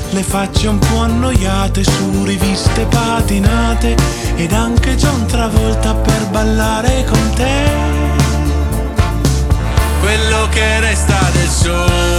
le facce un po' annoiate su riviste patinate, ed anche John Travolta per ballare con te. Quello che resta del sole